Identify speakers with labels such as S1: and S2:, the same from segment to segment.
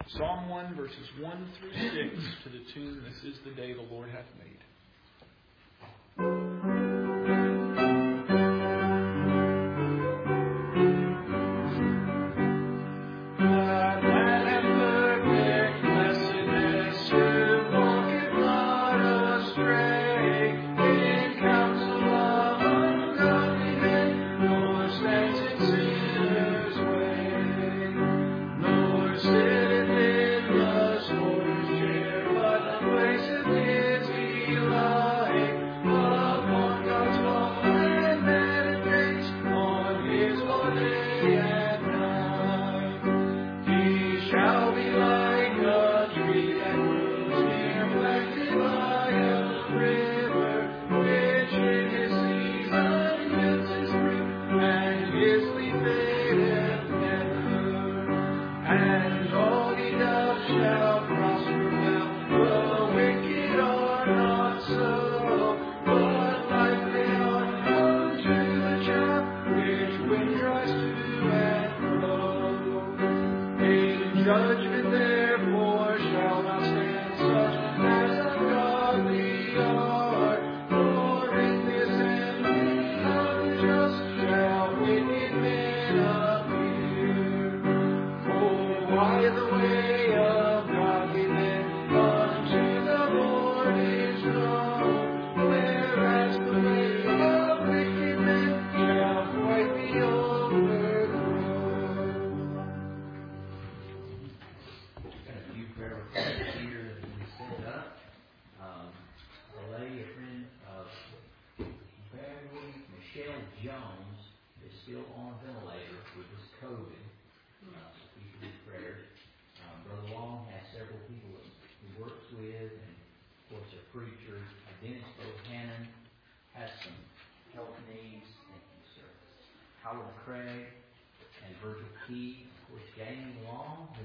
S1: Psalm 1, verses 1 through 6, to the tune, This is the Day the Lord hath made.
S2: Craig and Virgil Key, of course, Jamie Long, who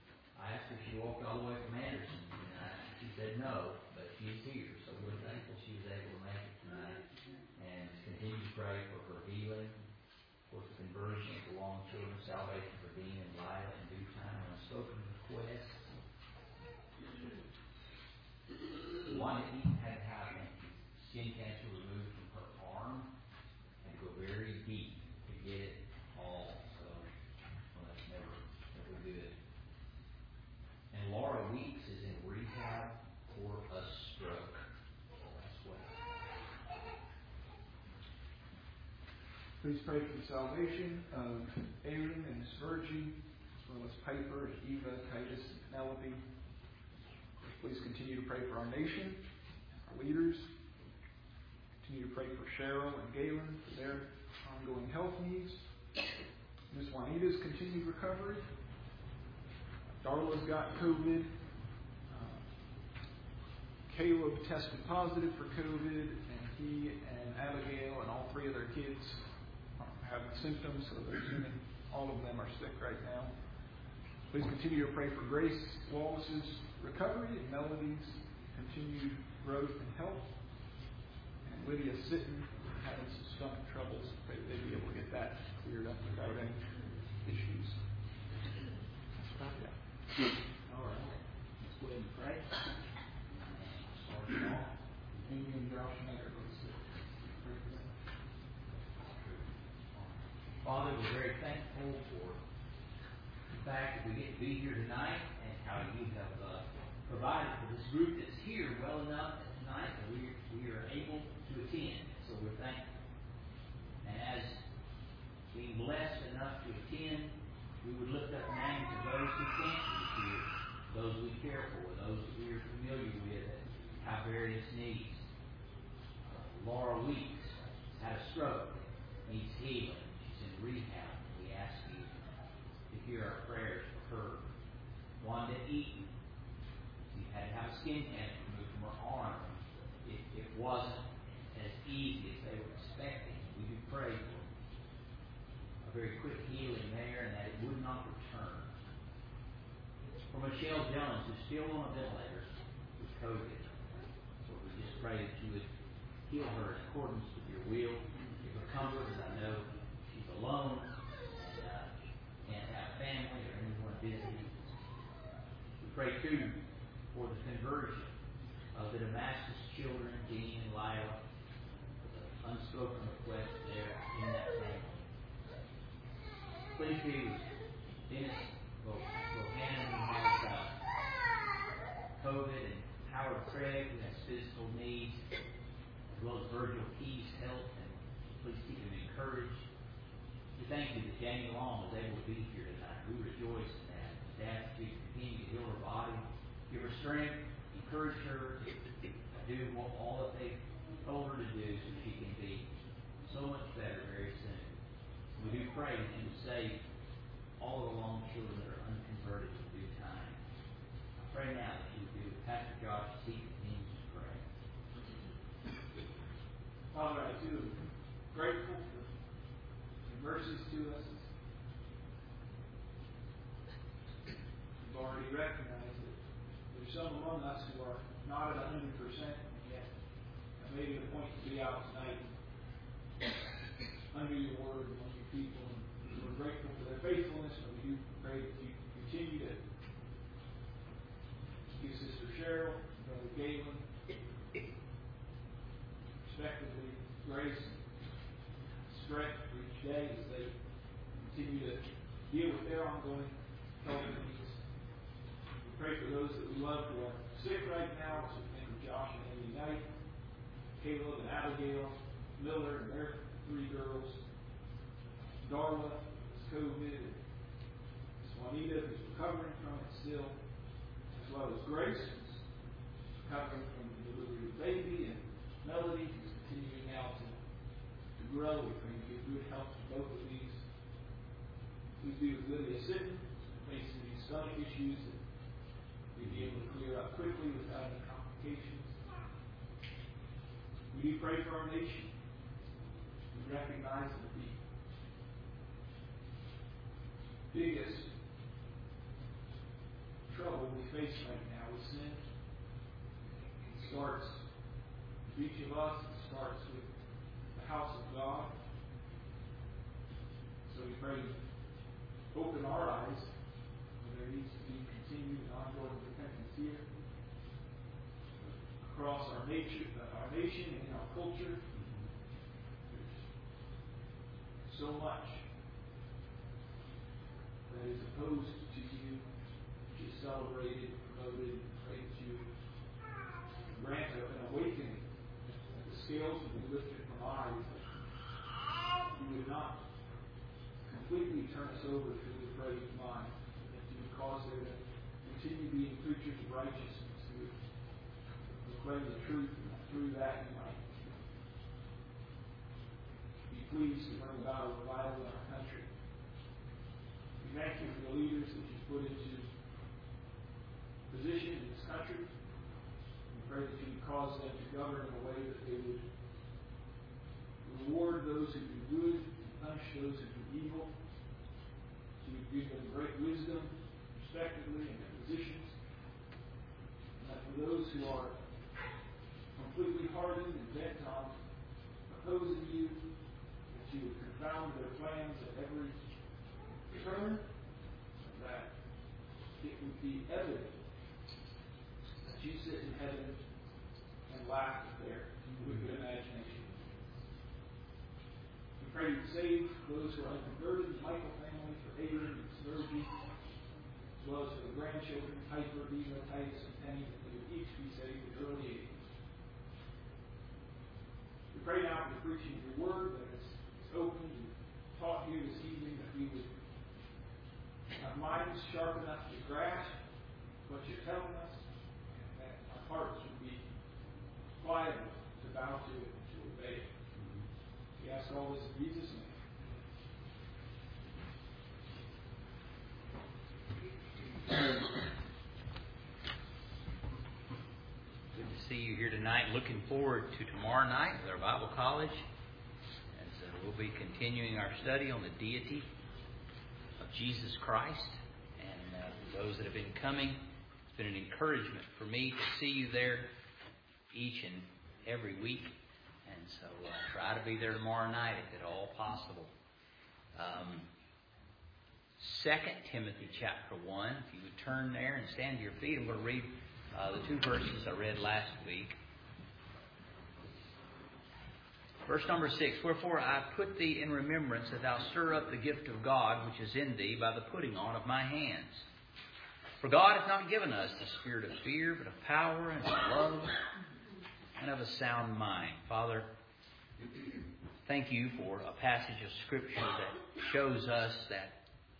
S2: I asked her if she walked all the way from Anderson, and she said no, but she's here, so we're thankful she was able to make it tonight, and continue to pray for her healing, of course, the conversion of the Long children, salvation for Dean and Lila in due time, and unspoken requests. Wanda Eaton had to have skin cancer removed from her arm and go very deep to get it all. So, that's never good. And Laura Weeks is in rehab for a stroke. That's what.
S3: Please pray for the salvation of Aaron and Miss Virgie, as well as Piper, Eva, Titus, and Penelope. Please continue to pray for our nation, our leaders. Continue to pray for Cheryl and Galen for their ongoing health needs. Miss Juanita's continued recovery. Darla's got COVID. Caleb tested positive for COVID, and he and Abigail and all three of their kids have symptoms, so they're assuming all of them are sick right now. Please continue to pray for Grace Wallace's recovery and Melody's continued growth and health. And Lydia Sitton having some stomach troubles. Pray that they'd be able to get that cleared up without any issues. That's what I've got.
S2: All right. Let's go ahead and pray. Start off.
S3: Amy and Josh Mayer both sick. Pray for them.
S2: Father, we're very thankful for the fact that we get to be here tonight and how you have provided for this group that's here well enough that tonight that we are able to attend. So we're thankful. And as being blessed enough to attend, we would lift up names of those who can't be here, those we care for, those that we are familiar with that have various needs. Laura Weeks had a stroke, needs healing. She's in rehab. We ask you to hear our prayers for her. Wanda Eaton, she had to have a skin cancer removed from her arm. It wasn't as easy as they were expecting. We do pray for a very quick healing there and that it would not return. For Michelle Jones, who's still on a ventilator with COVID, so we just pray that you would heal her in accordance with your will. Give her comfort, as I know she's alone and can't have family or anyone visiting. pray too for the conversion of the Damascus children, Dean and Lila, the unspoken request there in that family. Please be with Dennis Bohannon, who has COVID, and Howard Craig, who has physical needs, as well as Virgil Key's health, and please keep him encouraged. We thank you that Daniel Long was able to be here tonight. We rejoice in that. We ask you to continue to heal her body, give her strength, encourage her to do all that they told her to do so she can be so much better very soon. We do pray that you would save all of the Long children that are unconverted in due time. I pray now that you would do with Pastor Josh as he continues to pray.
S3: Father, I too am grateful for your mercies to us. We've already recognized that there's some among us who are not at 100%, and yet have made it a point to be out tonight under your word among your people. And we're grateful for their faithfulness, and we do pray that you continue to give Sister Cheryl and Brother Galen, respectively, grace and strength for each day as they continue to deal with their ongoing health needs. We pray for those that we love who are sick right now, so we think of Josh and Amy Knight, Caleb and Abigail Miller and their 3 girls, Darla has COVID, and Juanita, who's recovering from it still, as well as Grace, who's recovering from the delivery of the baby, and Melody, who's continuing now to grow. We pray you give good health to both of these. Please be with Lydia Sitton, facing these stomach issues, that we'd be able to clear up quickly without any complications. We do pray for our nation. We recognize that the biggest trouble we face right now is sin. It starts with each of us. It starts with the house of God. So we pray, open our eyes where there needs to be continued and ongoing repentance here. Across our nation and in our culture, there's so much that is opposed to you, which is celebrated, promoted, and prayed to. Grant an awakening that the scales would be lifted from our eyes, that you would not completely turn us over to the depraved mind, that you would cause there to continue being preachers of righteousness who would proclaim the truth, and through that you might be pleased to bring about a revival in our country. We thank you for the leaders that you've put into position in this country. We pray that you would cause them to govern in a way that they would reward those who do good and punish those who do evil. You would give them great wisdom, respectively, in their positions. And that for those who are completely hardened and bent on opposing you, that you would confound their plans at every turn, and that it would be evident that you sit in heaven and laugh at their wicked imagination. We pray you save those who are unconverted, the Michael family, for Aiden and Sturgey, as well as for the grandchildren, Piper, Diva, Titus, and Penny, that they would each be saved at early age. We pray now for the preaching of your word, that it's opened and taught here this evening, that we would have minds sharp enough to grasp what you're telling us, and that our hearts would be pliable to bow to it and to obey it. We ask all this in Jesus' name.
S2: Good to see you here tonight. Looking forward to tomorrow night with our Bible college. And so we'll be continuing our study on the deity of Jesus Christ. And for those that have been coming, it's been an encouragement for me to see you there each and every week. And so try to be there tomorrow night if at all possible. 2 Timothy chapter 1. If you would turn there and stand to your feet, I'm going to read the 2 verses I read last week. Verse number 6, Wherefore I put thee in remembrance that thou stir up the gift of God which is in thee by the putting on of my hands. For God hath not given us the spirit of fear, but of power and of love and of a sound mind. Father, thank you for a passage of Scripture that shows us that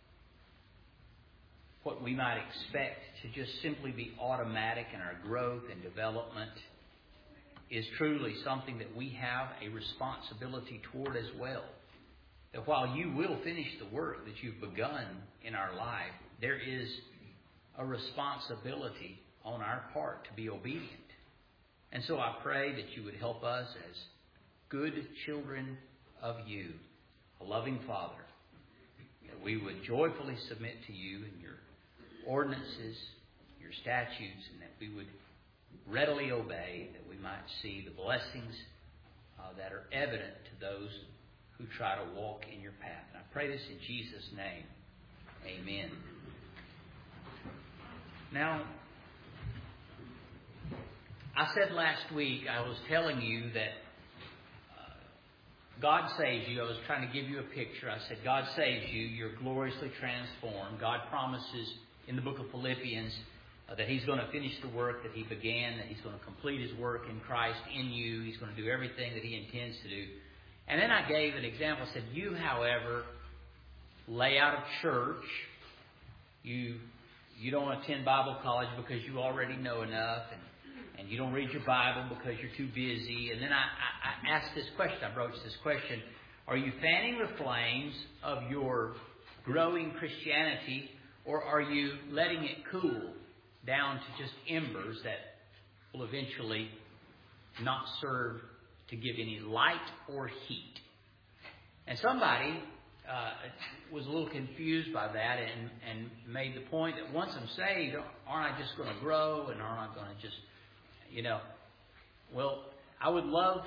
S2: what we might expect to just simply be automatic in our growth and development is truly something that we have a responsibility toward as well. That while you will finish the work that you've begun in our life, there is a responsibility on our part to be obedient. And so I pray that you would help us as good children of you, a loving Father, that we would joyfully submit to you in your ordinances, your statutes, and that we would readily obey, that we might see the blessings that are evident to those who try to walk in your path. And I pray this in Jesus' name. Amen. Now, I said last week, I was telling you that God saves you. I was trying to give you a picture. I said, God saves you. You're gloriously transformed. God promises in the book of Philippians that He's going to finish the work that He began, that He's going to complete His work in Christ in you. He's going to do everything that He intends to do. And then I gave an example. I said, you, however, lay out of church. You don't attend Bible college because you already know enough, and you don't read your Bible because you're too busy. And then I asked this question, I broached this question, are you fanning the flames of your growing Christianity, or are you letting it cool down to just embers that will eventually not serve to give any light or heat? And somebody was a little confused by that and made the point that once I'm saved, aren't I just going to grow, and aren't I going to just, well, I would love,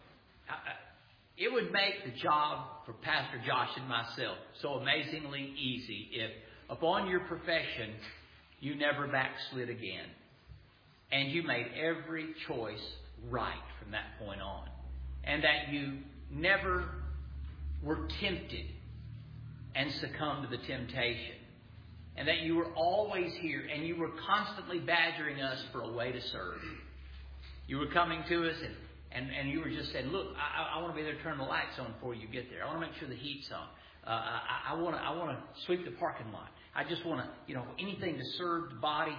S2: it would make the job for Pastor Josh and myself so amazingly easy if upon your profession you never backslid again, and you made every choice right from that point on, and that you never were tempted and succumbed to the temptation, and that you were always here and you were constantly badgering us for a way to serve. You were coming to us and you were just saying, look, I want to be there to turn the lights on before you get there. I want to make sure the heat's on. I want to sweep the parking lot. I just want to, anything to serve the body.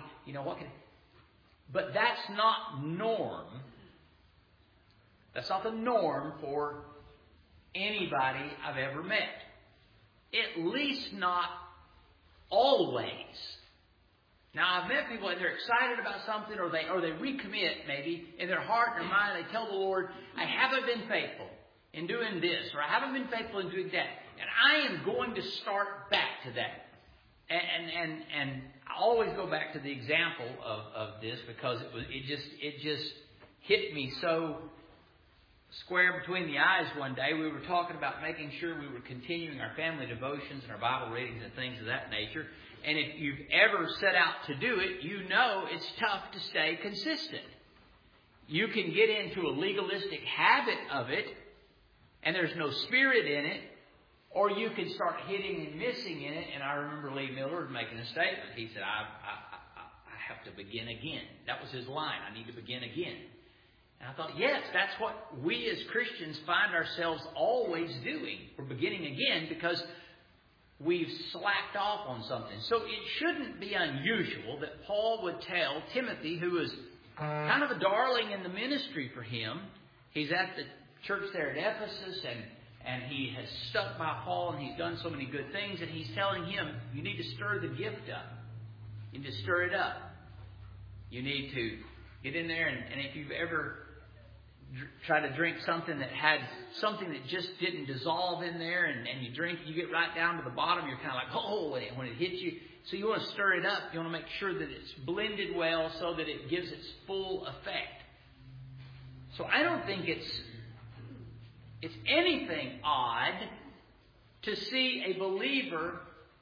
S2: But that's not norm. That's not the norm for anybody I've ever met. At least not always. Now, I've met people that they're excited about something, or they recommit maybe in their heart and their mind. They tell the Lord, I haven't been faithful in doing this, or I haven't been faithful in doing that, and I am going to start back to that. And I always go back to the example of this because it just hit me so square between the eyes one day. We were talking about making sure we were continuing our family devotions and our Bible readings and things of that nature. And if you've ever set out to do it, you know it's tough to stay consistent. You can get into a legalistic habit of it, and there's no spirit in it, or you can start hitting and missing in it. And I remember Lee Miller making a statement. He said, I have to begin again. That was his line. I need to begin again. And I thought, yes, that's what we as Christians find ourselves always doing. We're beginning again because we've slacked off on something. So it shouldn't be unusual that Paul would tell Timothy, who is kind of a darling in the ministry for him. He's at the church there at Ephesus, and he has stuck by Paul, and he's done so many good things, and he's telling him, you need to stir the gift up. You need to stir it up. You need to get in there, and if you've ever tried to drink something that had something that just didn't dissolve in there, and you drink, you get right down to the bottom, you're kind of like, oh, when it hits you. So you want to stir it up. You want to make sure that it's blended well so that it gives its full effect. So I don't think it's anything odd to see a believer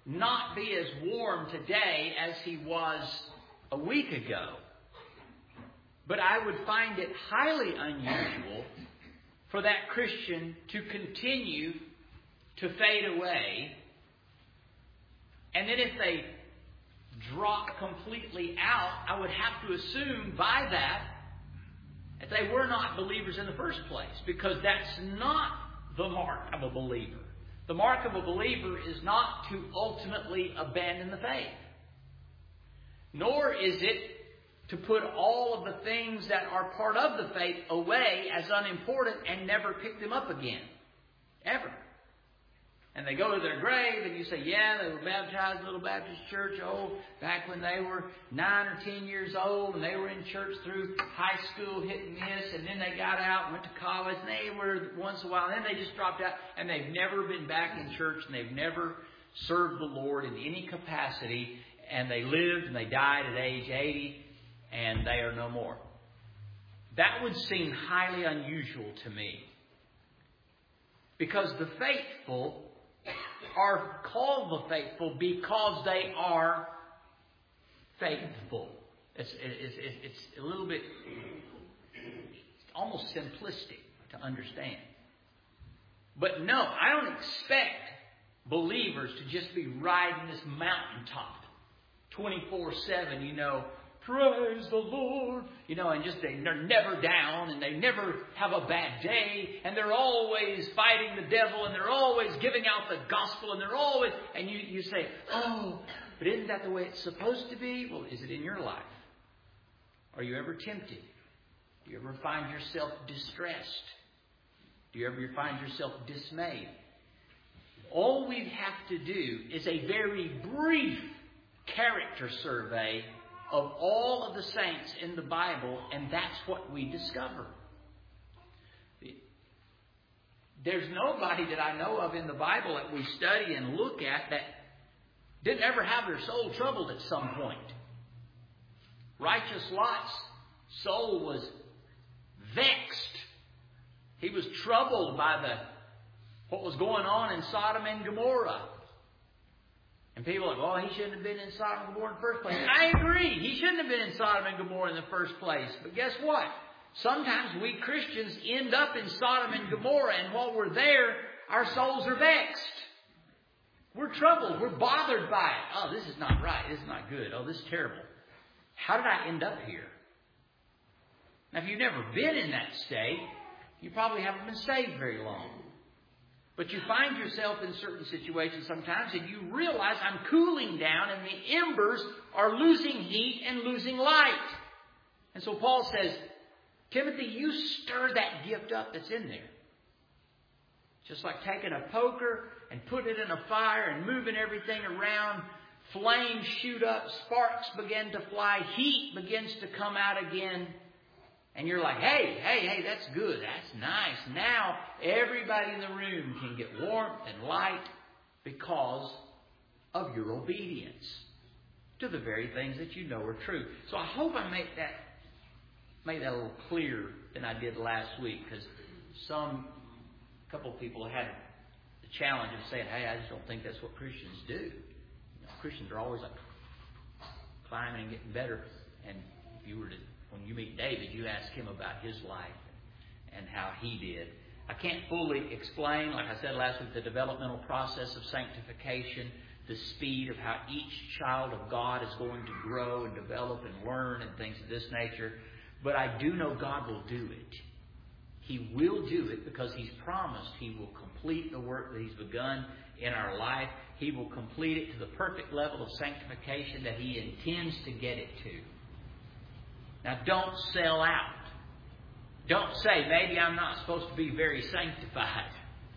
S4: not be as warm today as he was a week ago. But I would find it highly unusual for that Christian to continue to fade away. And then if they drop completely out, I would have to assume by that they were not believers in the first place, because that's not the mark of a believer. The mark of a believer is not to ultimately abandon the faith. Nor is it to put all of the things that are part of the faith away as unimportant and never pick them up again. Ever. And they go to their grave and you say, yeah, they were baptized in a little Baptist church, back when they were 9 or 10 years old, and they were in church through high school, hit and miss, and then they got out and went to college, and they were once in a while, and then they just dropped out, and they've never been back in church, and they've never served the Lord in any capacity, and they lived and they died at age 80, and they are no more. That would seem highly unusual to me. Because the faithful are called the faithful because they are faithful. It's a little bit almost simplistic to understand. But no, I don't expect believers to just be riding this mountaintop 24/7, praise the Lord, and just they're never down, and they never have a bad day, and they're always fighting the devil, and they're always giving out the gospel, and they're always, and you say, but isn't that the way it's supposed to be? Well, is it in your life? Are you ever tempted? Do you ever find yourself distressed? Do you ever find yourself dismayed? All we have to do is a very brief character survey of all of the saints in the Bible, and that's what we discover. There's nobody that I know of in the Bible that we study and look at that didn't ever have their soul troubled at some point. Righteous Lot's soul was vexed. He was troubled by what was going on in Sodom and Gomorrah. And people are like, he shouldn't have been in Sodom and Gomorrah in the first place. I agree. He shouldn't have been in Sodom and Gomorrah in the first place. But guess what? Sometimes we Christians end up in Sodom and Gomorrah, and while we're there, our souls are vexed. We're troubled. We're bothered by it. This is not right. This is not good. This is terrible. How did I end up here? Now, if you've never been in that state, you probably haven't been saved very long. But you find yourself in certain situations sometimes, and you realize I'm cooling down, and the embers are losing heat and losing light. And so Paul says, Timothy, you stir that gift up that's in there. Just like taking a poker and putting it in a fire and moving everything around. Flames shoot up, sparks begin to fly, heat begins to come out again. And you're like, hey, that's good. That's nice. Now everybody in the room can get warmth and light because of your obedience to the very things that you know are true. So I hope I made that a little clearer than I did last week, because a couple of people had the challenge of saying, hey, I just don't think that's what Christians do. Christians are always like climbing and getting better. And if you were to, when you meet David, you ask him about his life and how he did. I can't fully explain, like I said last week, the developmental process of sanctification, the speed of how each child of God is going to grow and develop and learn and things of this nature. But I do know God will do it. He will do it because He's promised He will complete the work that He's begun in our life. He will complete it to the perfect level of sanctification that He intends to get it to. Now, don't sell out. Don't say, maybe I'm not supposed to be very sanctified,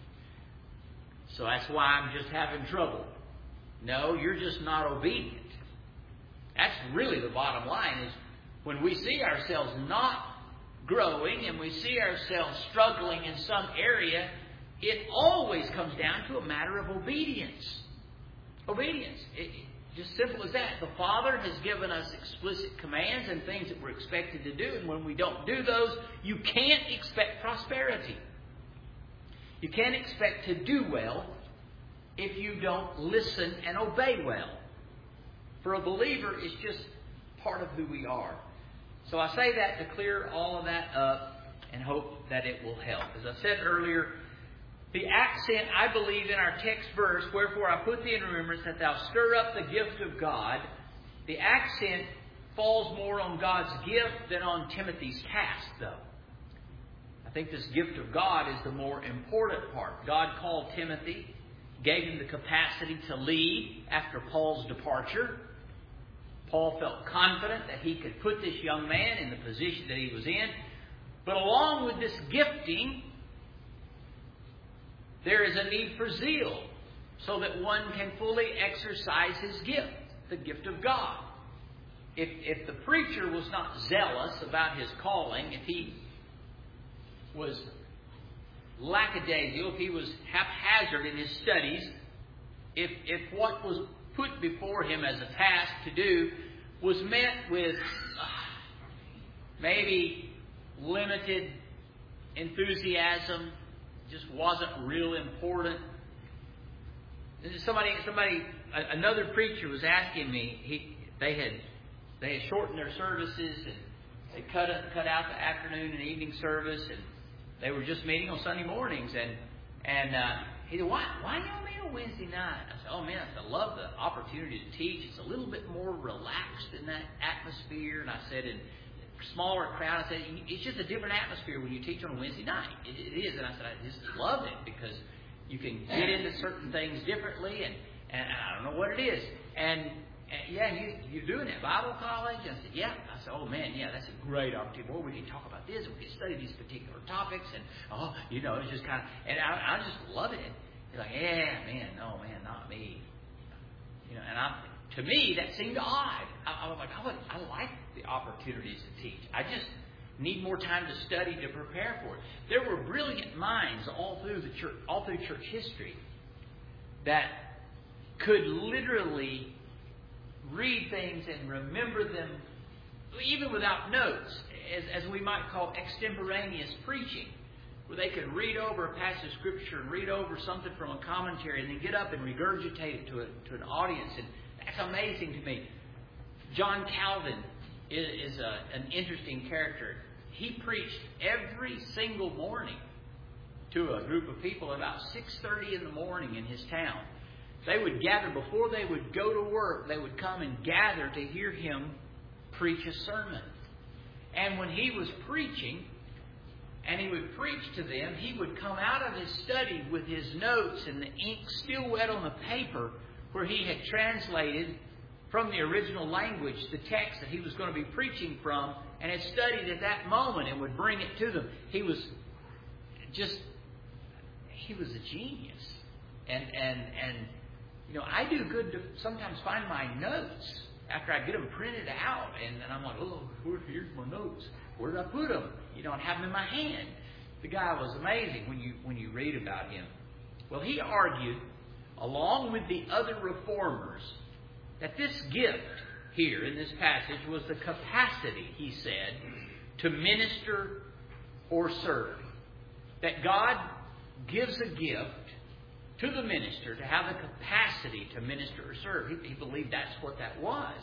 S4: so that's why I'm just having trouble. No, you're just not obedient. That's really the bottom line, is when we see ourselves not growing and we see ourselves struggling in some area, it always comes down to a matter of obedience. Obedience. Just simple as that. The Father has given us explicit commands and things that we're expected to do. And when we don't do those, you can't expect prosperity. You can't expect to do well if you don't listen and obey well. For a believer, it's just part of who we are. So I say that to clear all of that up and hope that it will help. As I said earlier, the accent, I believe, in our text verse, wherefore I put thee in remembrance that thou stir up the gift of God, the accent falls more on God's gift than on Timothy's task, though. I think this gift of God is the more important part. God called Timothy, gave him the capacity to lead after Paul's departure. Paul felt confident that he could put this young man in the position that he was in. But along with this gifting, there is a need for zeal so that one can fully exercise his gift, the gift of God. If the preacher was not zealous about his calling, if he was lackadaisical, if he was haphazard in his studies, if what was put before him as a task to do was met with maybe limited enthusiasm, just wasn't real important. Another preacher was asking me. They had shortened their services and they cut out the afternoon and evening service, and they were just meeting on Sunday mornings. And he said, "Why y'all meet on Wednesday night?" I said, "Oh man, I love the opportunity to teach. It's a little bit more relaxed in that atmosphere." And I said, in smaller crowd, I said, "It's just a different atmosphere when you teach on a Wednesday night. It is." And I said, "I just love it because you can get into certain things differently, and I don't know what it is." And you're doing it, Bible college? And I said, "Yeah." I said, "Oh man, yeah, that's a great opportunity. Boy, we can talk about this, and we can study these particular topics, and it's just kind of," and I just love it. He's like, "Yeah, man, no, man, not me." And to me, that seemed odd. I was like, I like the opportunities to teach. I just need more time to study to prepare for it. There were brilliant minds all through church history that could literally read things and remember them even without notes, as we might call extemporaneous preaching, where they could read over a passage of Scripture and read over something from a commentary and then get up and regurgitate it to an audience. And that's amazing to me. John Calvin is an interesting character. He preached every single morning to a group of people at about 6:30 in the morning in his town. They would gather before they would go to work. They would come and gather to hear him preach a sermon. And when he was preaching, and he would preach to them, he would come out of his study with his notes and the ink still wet on the paper where he had translated from the original language the text that he was going to be preaching from, and had studied at that moment and would bring it to them. He was a genius. And I do good to sometimes find my notes after I get them printed out, and I'm like, "Oh, here's my notes. Where did I put them?" And have them in my hand. The guy was amazing when you read about him. Well, he argued, along with the other reformers, that this gift here in this passage was the capacity, he said, to minister or serve. That God gives a gift to the minister to have the capacity to minister or serve. He believed that's what that was.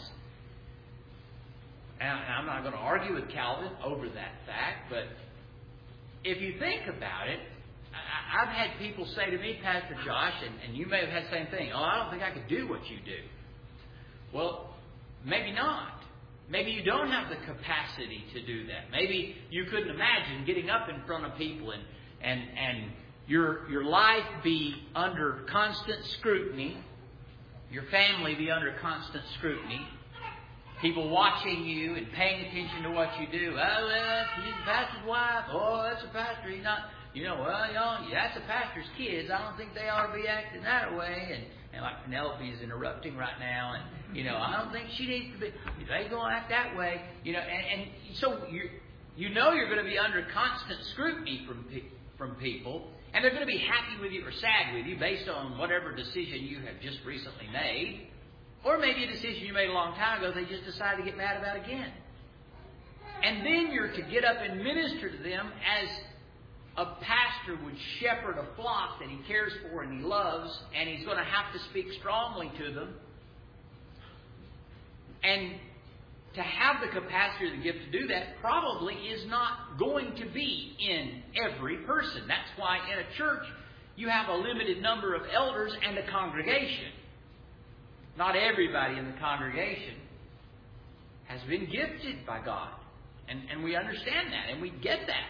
S4: And I'm not going to argue with Calvin over that fact, but if you think about it, I've had people say to me, "Pastor Josh," and you may have had the same thing, "Oh, I don't think I could do what you do." Well, maybe not. Maybe you don't have the capacity to do that. Maybe you couldn't imagine getting up in front of people and your life be under constant scrutiny, your family be under constant scrutiny, people watching you and paying attention to what you do. "Oh, he's the pastor's wife. Oh, that's a pastor. He's not, that's a pastor's kids. I don't think they ought to be acting that way." And like Penelope is interrupting right now, and I don't think she needs to be. They gonna act that way, and so you're going to be under constant scrutiny from people, and they're going to be happy with you or sad with you based on whatever decision you have just recently made, or maybe a decision you made a long time ago they just decided to get mad about again. And then you're to get up and minister to them as a pastor pastor would shepherd a flock that he cares for and he loves, and he's going to have to speak strongly to them. And to have the capacity or the gift to do that probably is not going to be in every person. That's why in a church you have a limited number of elders and a congregation. Not everybody in the congregation has been gifted by God. And we understand that and we get that.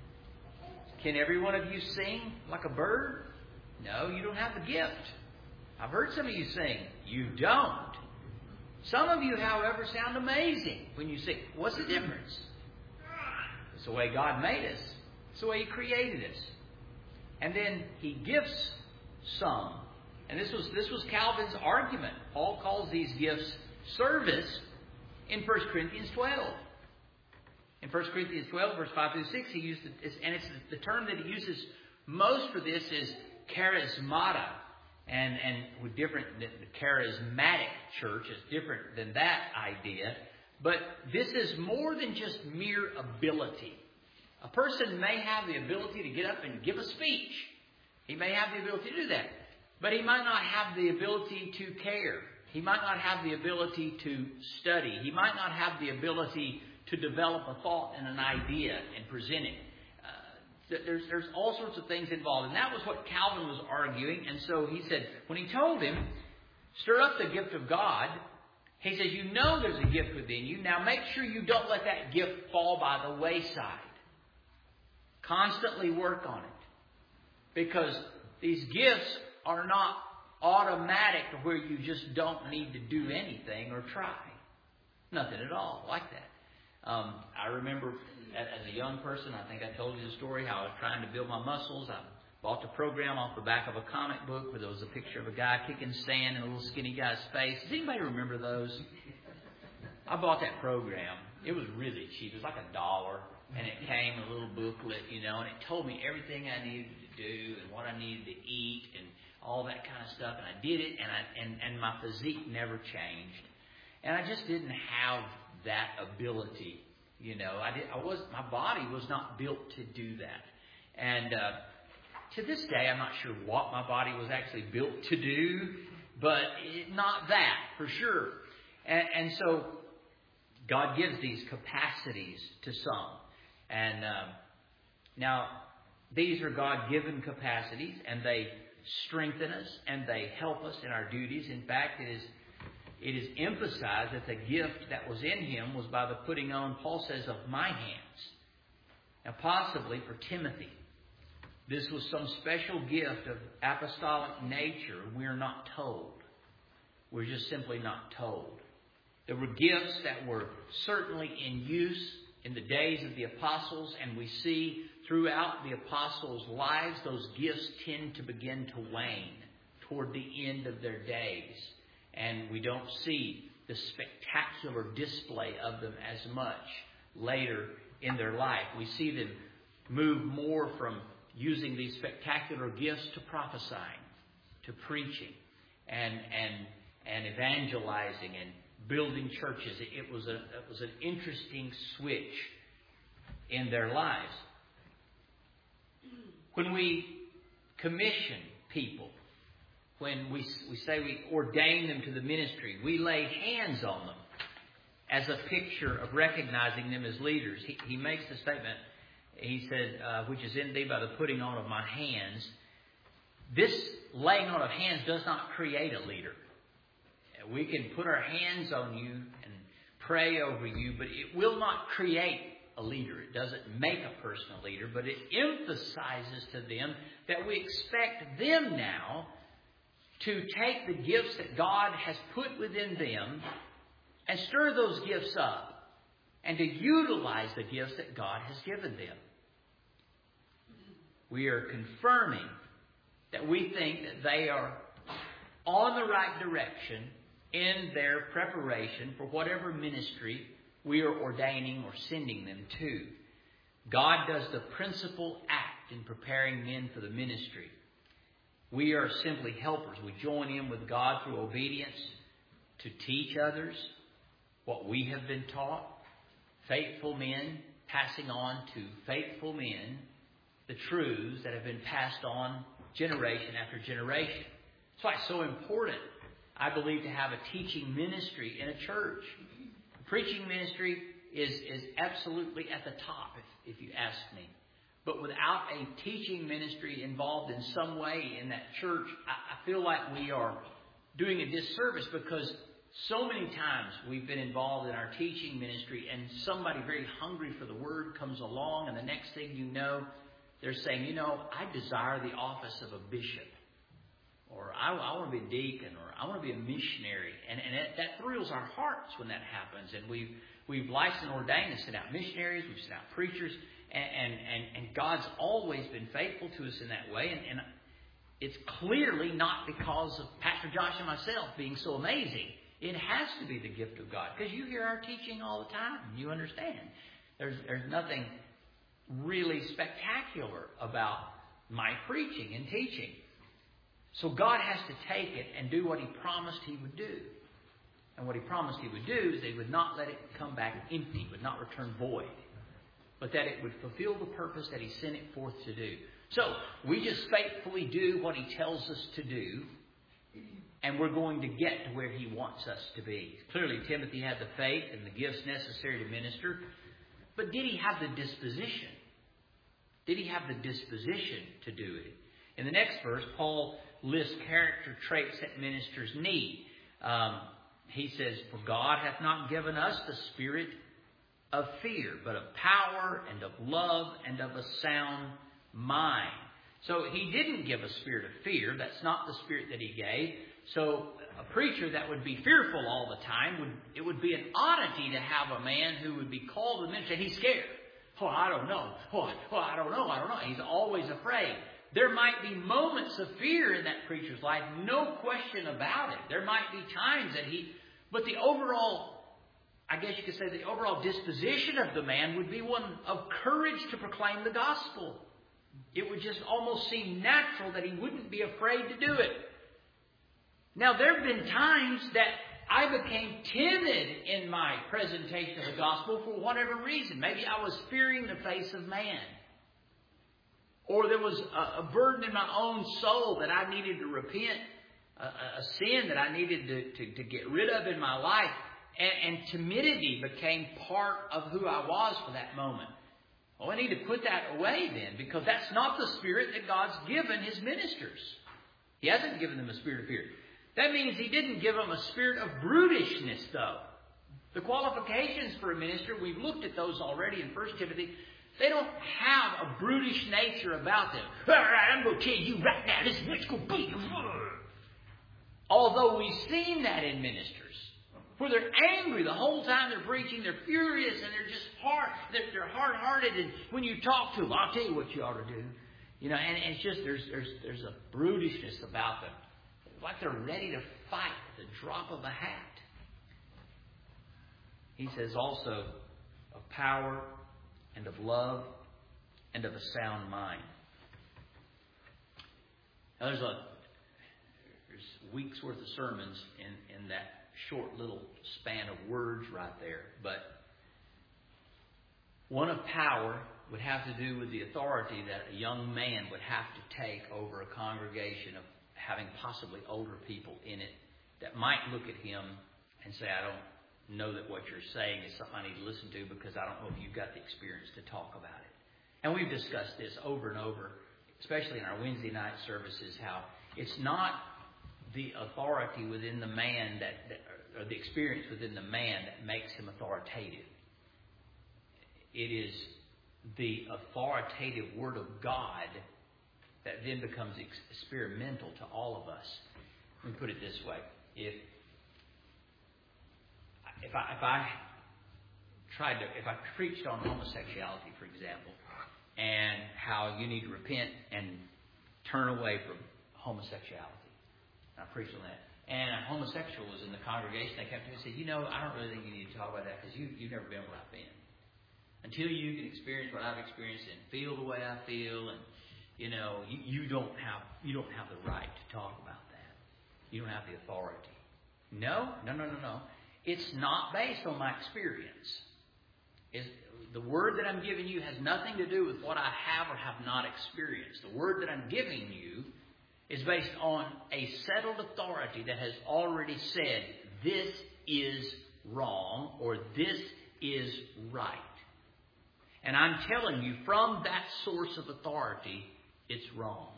S4: Can every one of you sing like a bird? No, you don't have the gift. I've heard some of you sing. You don't. Some of you, however, sound amazing when you sing. What's the difference? It's the way God made us. It's the way He created us. And then He gives some. And this was Calvin's argument. Paul calls these gifts service in 1 Corinthians 12. In 1 Corinthians 12, verse 5 through 6, he used this, and it's the term that he uses most for this is charismata. And with different, the charismatic church is different than that idea. But this is more than just mere ability. A person may have the ability to get up and give a speech. He may have the ability to do that. But he might not have the ability to care. He might not have the ability to study. He might not have the ability to develop a thought and an idea and present it. There's all sorts of things involved. And that was what Calvin was arguing. And so he said, when he told him, stir up the gift of God, he says, you know there's a gift within you. Now make sure you don't let that gift fall by the wayside. Constantly work on it. Because these gifts are not automatic to where you just don't need to do anything or try. Nothing at all like that. I remember as a young person, I think I told you the story, how I was trying to build my muscles. I bought the program off the back of a comic book where there was a picture of a guy kicking sand in a little skinny guy's face. Does anybody remember those? I bought that program. It was really cheap. It was like $1. And it came in a little booklet, and it told me everything I needed to do and what I needed to eat and all that kind of stuff. And I did it, and my physique never changed. And I just didn't have that ability. My body was not built to do that. And to this day, I'm not sure what my body was actually built to do, but not that for sure. And so God gives these capacities to some. And now these are God-given capacities, and they strengthen us and they help us in our duties. In fact, it is emphasized that the gift that was in him was by the putting on, Paul says, of my hands. Now, possibly for Timothy, this was some special gift of apostolic nature. We're not told. We're just simply not told. There were gifts that were certainly in use in the days of the apostles, and we see throughout the apostles' lives, those gifts tend to begin to wane toward the end of their days. And we don't see the spectacular display of them as much later in their life. We see them move more from using these spectacular gifts to prophesying, to preaching, and evangelizing and building churches. It was an interesting switch in their lives. When we commission people, when we say we ordain them to the ministry, we lay hands on them as a picture of recognizing them as leaders. He makes the statement, he said, which is in thee by the putting on of my hands. This laying on of hands does not create a leader. We can put our hands on you and pray over you, but it will not create a leader. It doesn't make a person a leader, but it emphasizes to them that we expect them now to take the gifts that God has put within them and stir those gifts up and to utilize the gifts that God has given them. We are confirming that we think that they are on the right direction in their preparation for whatever ministry we are ordaining or sending them to. God does the principal act in preparing men for the ministry. We are simply helpers. We join in with God through obedience to teach others what we have been taught. Faithful men passing on to faithful men the truths that have been passed on generation after generation. That's why it's so important, I believe, to have a teaching ministry in a church. Preaching ministry is absolutely at the top, if you ask me. But without a teaching ministry involved in some way in that church, I feel like we are doing a disservice, because so many times we've been involved in our teaching ministry and somebody very hungry for the Word comes along, and the next thing you know, they're saying, I desire the office of a bishop, or I want to be a deacon, or I want to be a missionary. And that thrills our hearts when that happens. And we've licensed and ordained and sent out missionaries, we've sent out preachers, and God's always been faithful to us in that way. And it's clearly not because of Pastor Josh and myself being so amazing. It has to be the gift of God, because you hear our teaching all the time. You understand. There's nothing really spectacular about my preaching and teaching. So God has to take it and do what He promised He would do. And what He promised He would do is that He would not let it come back empty, would not return void, but that it would fulfill the purpose that He sent it forth to do. So we just faithfully do what He tells us to do, and we're going to get to where He wants us to be. Clearly, Timothy had the faith and the gifts necessary to minister, but did he have the disposition? Did he have the disposition to do it? In the next verse, Paul lists character traits that ministers need. He says, "For God hath not given us the spirit of fear, but of power and of love and of a sound mind." So He didn't give a spirit of fear. That's not the spirit that He gave. So a preacher that would be fearful all the time, it would be an oddity to have a man who would be called to the ministry and he's scared. Oh, I don't know. I don't know. He's always afraid. There might be moments of fear in that preacher's life, no question about it. There might be times that but the overall, I guess you could say, the overall disposition of the man would be one of courage to proclaim the gospel. It would just almost seem natural that he wouldn't be afraid to do it. Now, there have been times that I became timid in my presentation of the gospel for whatever reason. Maybe I was fearing the face of man. Or there was a burden in my own soul that I needed to repent, a sin that I needed to get rid of in my life. And timidity became part of who I was for that moment. Well, I need to put that away then, because that's not the spirit that God's given His ministers. He hasn't given them a spirit of fear. That means He didn't give them a spirit of brutishness, though. The qualifications for a minister, we've looked at those already in 1 Timothy. They don't have a brutish nature about them. All right, I'm going to tell you right now, this is what's going to be. Although we've seen that in ministers, where they're angry the whole time they're preaching, they're furious, and they're just they're hard-hearted, and when you talk to them, I'll tell you what you ought to do. And it's just, there's a brutishness about them. Like they're ready to fight at the drop of a hat. He says also of power and of love and of a sound mind. Now there's weeks worth of sermons in that short little span of words right there. But one of power would have to do with the authority that a young man would have to take over a congregation of having possibly older people in it that might look at him and say, I don't know that what you're saying is something I need to listen to, because I don't know if you've got the experience to talk about it. And we've discussed this over and over, especially in our Wednesday night services, how it's not the authority within the man or the experience within the man that makes him authoritative. It is the authoritative Word of God that then becomes experimental to all of us. Let me put it this way. If I preached on homosexuality, for example, and how you need to repent and turn away from homosexuality, and I preached on that, and a homosexual was in the congregation, they came to me and said, I don't really think you need to talk about that, because you've never been where I've been. Until you can experience what I've experienced and feel the way I feel, and you don't have the right to talk about that. You don't have the authority. No. It's not based on my experience. The word that I'm giving you has nothing to do with what I have or have not experienced. The word that I'm giving you is based on a settled authority that has already said, this is wrong or this is right. And I'm telling you, from that source of authority, it's wrong.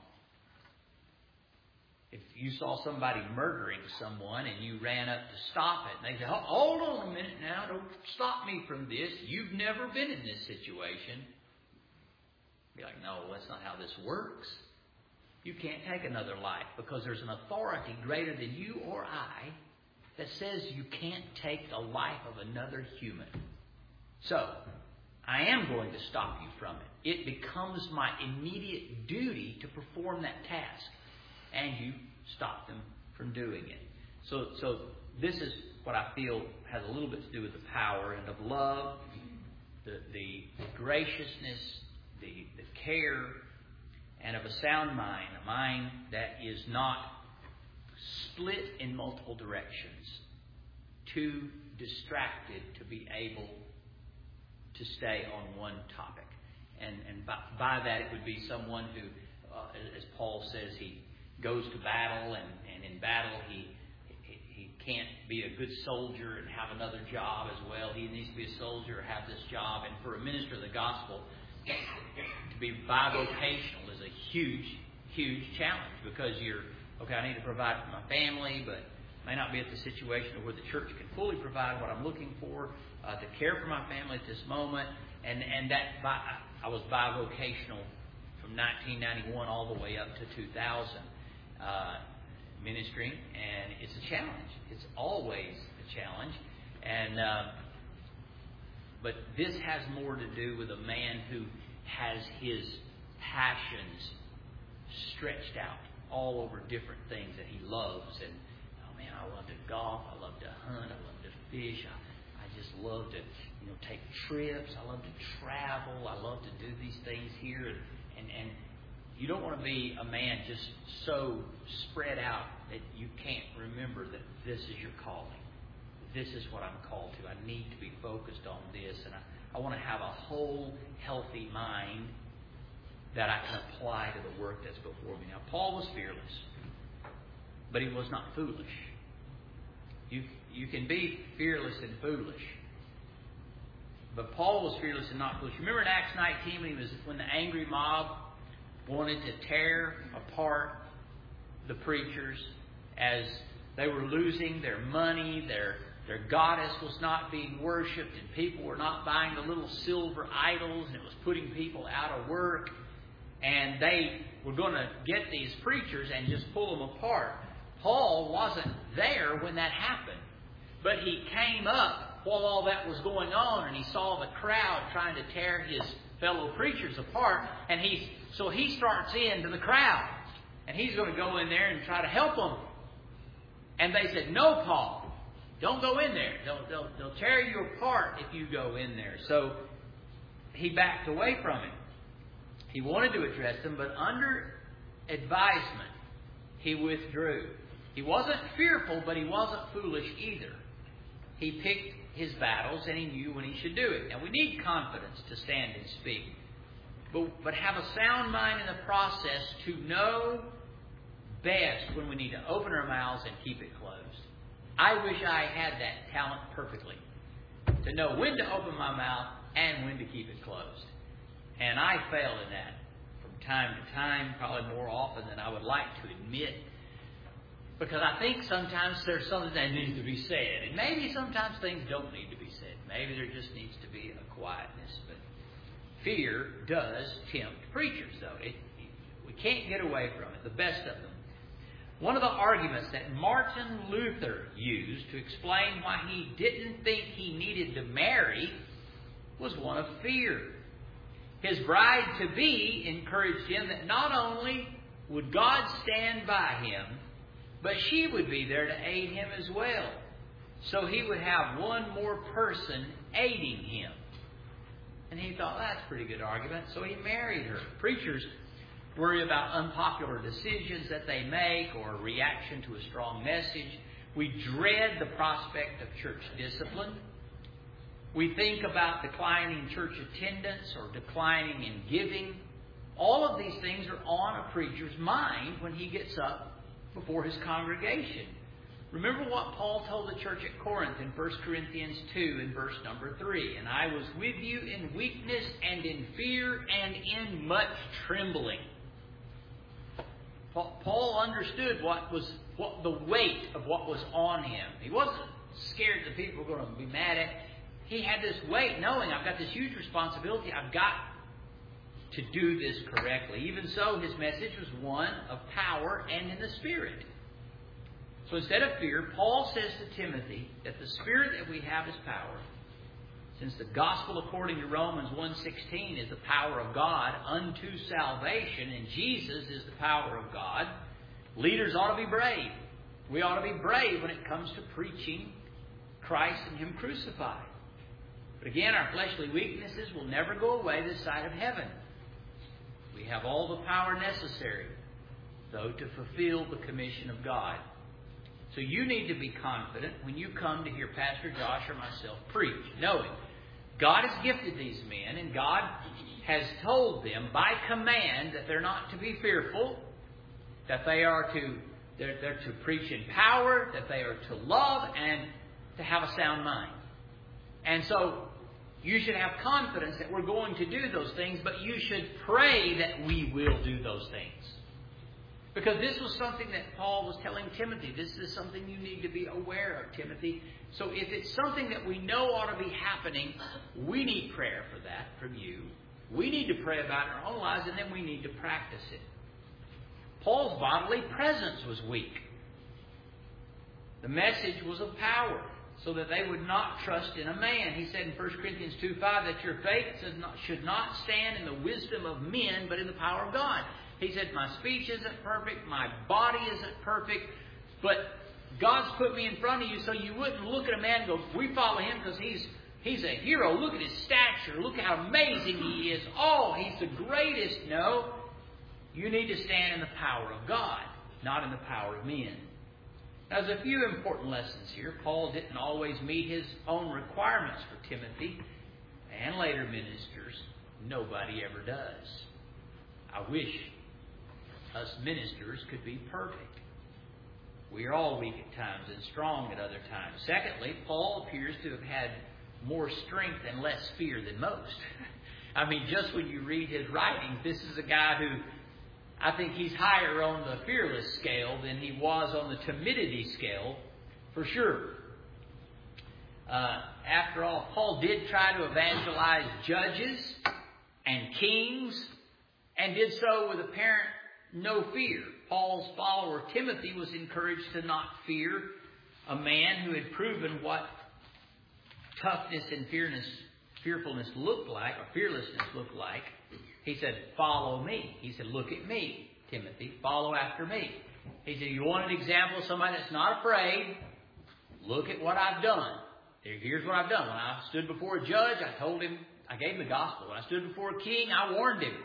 S4: If you saw somebody murdering someone and you ran up to stop it, and they say, hold on a minute now, don't stop me from this. You've never been in this situation. Be like, no, that's not how this works. You can't take another life because there's an authority greater than you or I that says you can't take the life of another human. So, I am going to stop you from it. It becomes my immediate duty to perform that task. And you stop them from doing it. So this is what I feel has a little bit to do with the power and of love, the graciousness, the care, and of a sound mind, a mind that is not split in multiple directions, too distracted to be able to stay on one topic. And by that it would be someone who, as Paul says, he goes to battle, and in battle he can't be a good soldier and have another job as well. He needs to be a soldier or have this job. And for a minister of the gospel, to be bivocational is a huge, huge challenge, because I need to provide for my family, but may not be at the situation where the church can fully provide what I'm looking for, to care for my family at this moment. And that I was bivocational from 1991 all the way up to 2000. Ministering, and it's a challenge. It's always a challenge, and but this has more to do with a man who has his passions stretched out all over different things that he loves. And I love to golf, I love to hunt, I love to fish, I just love to take trips, I love to travel, I love to do these things here, and you don't want to be a man just so spread out that you can't remember that this is your calling. This is what I'm called to. I need to be focused on this. And I want to have a whole, healthy mind that I can apply to the work that's before me. Now, Paul was fearless, but he was not foolish. You can be fearless and foolish. But Paul was fearless and not foolish. Remember in Acts 19 when the angry mob wanted to tear apart the preachers as they were losing their money, their goddess was not being worshipped, and people were not buying the little silver idols, and it was putting people out of work, and they were going to get these preachers and just pull them apart. Paul wasn't there when that happened, but he came up while all that was going on, and he saw the crowd trying to tear his fellow preachers apart, and so he starts into the crowd, and he's going to go in there and try to help them. And they said, "No, Paul, don't go in there. They'll tear you apart if you go in there." So he backed away from it. He wanted to address them, but under advisement, he withdrew. He wasn't fearful, but he wasn't foolish either. He picked his battles, and he knew when he should do it. And we need confidence to stand and speak. But have a sound mind in the process to know best when we need to open our mouths and keep it closed. I wish I had that talent perfectly, to know when to open my mouth and when to keep it closed. And I fail in that from time to time, probably more often than I would like to admit, because I think sometimes there's something that needs to be said. And maybe sometimes things don't need to be said. Maybe there just needs to be a quietness. But fear does tempt preachers, though. We can't get away from it, the best of them. One of the arguments that Martin Luther used to explain why he didn't think he needed to marry was one of fear. His bride-to-be encouraged him that not only would God stand by him, but she would be there to aid him as well. So he would have one more person aiding him. And he thought, that's a pretty good argument. So he married her. Preachers worry about unpopular decisions that they make or a reaction to a strong message. We dread the prospect of church discipline. We think about declining church attendance or declining in giving. All of these things are on a preacher's mind when he gets up before his congregation. Remember what Paul told the church at Corinth in 1 Corinthians 2 in verse number 3. And I was with you in weakness and in fear and in much trembling. Paul understood what the weight of what was on him. He wasn't scared that people were going to be mad at him. He had this weight, knowing I've got this huge responsibility. I've got to do this correctly. Even so, his message was one of power and in the Spirit. So instead of fear, Paul says to Timothy that the Spirit that we have is power. Since the gospel according to Romans 1:16 is the power of God unto salvation, and Jesus is the power of God, leaders ought to be brave. We ought to be brave when it comes to preaching Christ and Him crucified. But again, our fleshly weaknesses will never go away this side of heaven. We have all the power necessary, though, to fulfill the commission of God. So you need to be confident when you come to hear Pastor Josh or myself preach, knowing God has gifted these men, and God has told them by command that they're not to be fearful, that they're to preach in power, that they are to love, and to have a sound mind. And so you should have confidence that we're going to do those things, but you should pray that we will do those things. Because this was something that Paul was telling Timothy. This is something you need to be aware of, Timothy. So if it's something that we know ought to be happening, we need prayer for that from you. We need to pray about it in our own lives, and then we need to practice it. Paul's bodily presence was weak. The message was of power, so that they would not trust in a man. He said in 1 Corinthians 2:5 that your faith should not stand in the wisdom of men, but in the power of God. He said, my speech isn't perfect, my body isn't perfect, but God's put me in front of you so you wouldn't look at a man and go, we follow him because he's a hero. Look at his stature. Look how amazing he is. Oh, he's the greatest. No, you need to stand in the power of God, not in the power of men. Now, there's a few important lessons here. Paul didn't always meet his own requirements for Timothy and later ministers. Nobody ever does. I wish us ministers could be perfect. We are all weak at times and strong at other times. Secondly, Paul appears to have had more strength and less fear than most. I mean, just when you read his writings, this is a guy who, I think he's higher on the fearless scale than he was on the timidity scale, for sure. After all, Paul did try to evangelize judges and kings, and did so with apparent no fear. Paul's follower Timothy was encouraged to not fear a man who had proven what toughness and fearfulness looked like, or fearlessness looked like. He said, follow me. He said, look at me, Timothy. Follow after me. He said, you want an example of somebody that's not afraid? Look at what I've done. Here's what I've done. When I stood before a judge, I gave him the gospel. When I stood before a king, I warned him.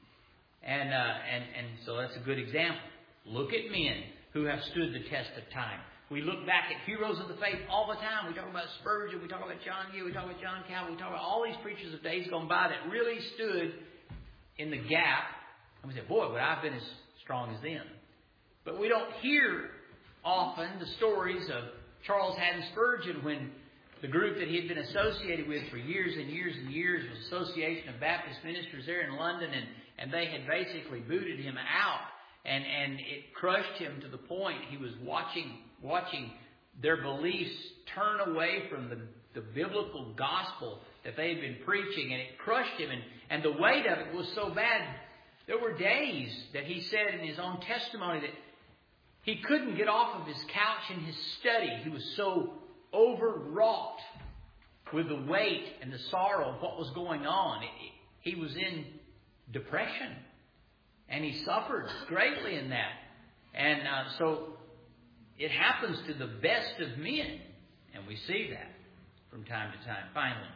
S4: And so that's a good example. Look at men who have stood the test of time. We look back at heroes of the faith all the time. We talk about Spurgeon, we talk about John Gill, we talk about John Calvin, we talk about all these preachers of days gone by that really stood in the gap. And we say, boy, would I have been as strong as them. But we don't hear often the stories of Charles Haddon Spurgeon when the group that he had been associated with for years and years and years was Association of Baptist Ministers there in London, and they had basically booted him out, and it crushed him to the point he was watching their beliefs turn away from the biblical gospel that they had been preaching, and it crushed him, and the weight of it was so bad. There were days that he said in his own testimony that he couldn't get off of his couch in his study. He was so overwrought with the weight and the sorrow of what was going on. He was in depression, and he suffered greatly in that. And so it happens to the best of men, and we see that from time to time. Finally,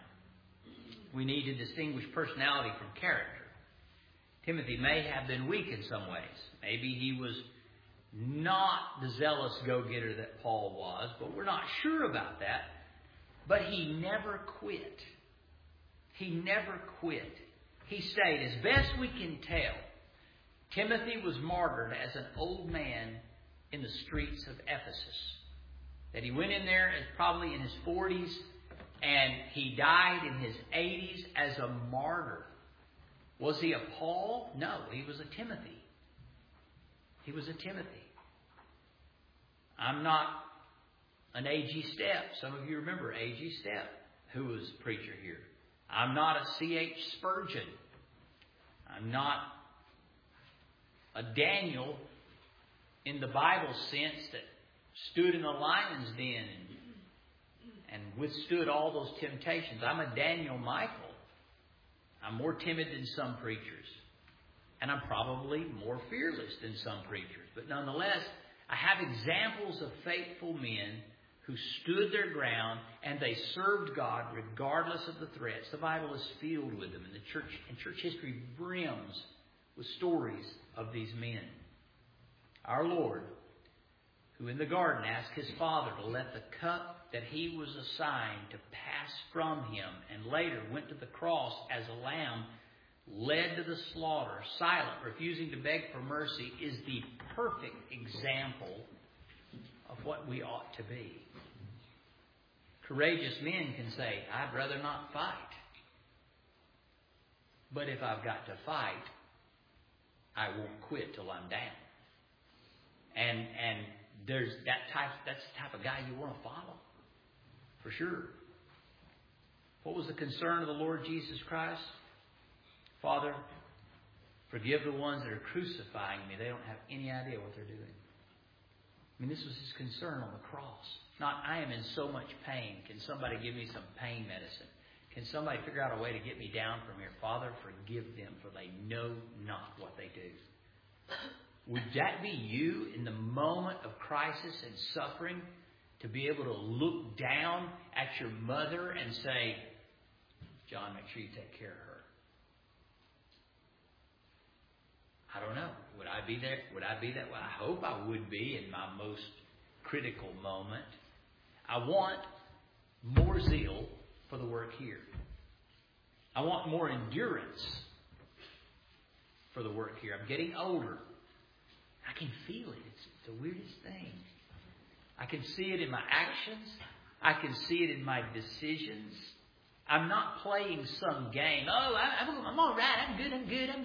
S4: we need to distinguish personality from character. Timothy may have been weak in some ways. Maybe he was not the zealous go-getter that Paul was, but we're not sure about that. But he never quit. He never quit. He stayed. As best we can tell, Timothy was martyred as an old man in the streets of Ephesus. That he went in there as probably in his 40s, and he died in his 80s as a martyr. Was he a Paul? No, he was a Timothy. He was a Timothy. I'm not an A.G. Stepp. Some of you remember A.G. Stepp, who was a preacher here. I'm not a C.H. Spurgeon. I'm not a Daniel in the Bible sense that stood in a lion's den and withstood all those temptations. I'm a Daniel Michael. I'm more timid than some preachers. And I'm probably more fearless than some preachers. But nonetheless, I have examples of faithful men who stood their ground and they served God regardless of the threats. The Bible is filled with them, and church history brims with stories of these men. Our Lord, who in the garden asked his Father to let the cup that he was assigned to pass from him, and later went to the cross as a lamb led to the slaughter, silent, refusing to beg for mercy, is the perfect example of what we ought to be. Courageous men can say, I'd rather not fight. But if I've got to fight, I won't quit till I'm down. And that's the type of guy you want to follow. For sure. What was the concern of the Lord Jesus Christ? Father, forgive the ones that are crucifying me. They don't have any idea what they're doing. I mean, this was his concern on the cross. Not, I am in so much pain. Can somebody give me some pain medicine? Can somebody figure out a way to get me down from here? Father, forgive them, for they know not what they do. Would that be you in the moment of crisis and suffering, to be able to look down at your mother and say, John, make sure you take care of her? I don't know. Would I be there? Would I be that way? I hope I would be in my most critical moment. I want more zeal for the work here. I want more endurance for the work here. I'm getting older. I can feel it. It's the weirdest thing. I can see it in my actions. I can see it in my decisions. I'm not playing some game. Oh, I'm all right. I'm good.